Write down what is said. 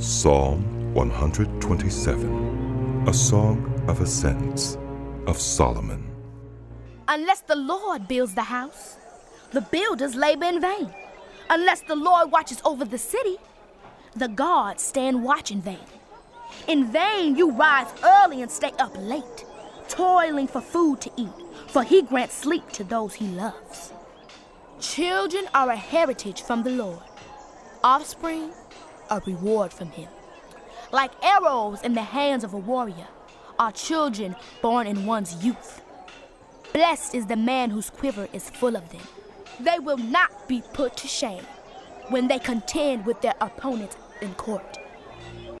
Psalm 127, a song of ascents of Solomon. Unless the Lord builds the house, the builders labor in vain. Unless the Lord watches over the city, the guards stand watch in vain. In vain you rise early and stay up late, toiling for food to eat, for he grants sleep to those he loves. Children are a heritage from the Lord, offspring a reward from him. Like arrows in the hands of a warrior are children born in one's youth. Blessed is the man whose quiver is full of them. They will not be put to shame when they contend with their opponents in court.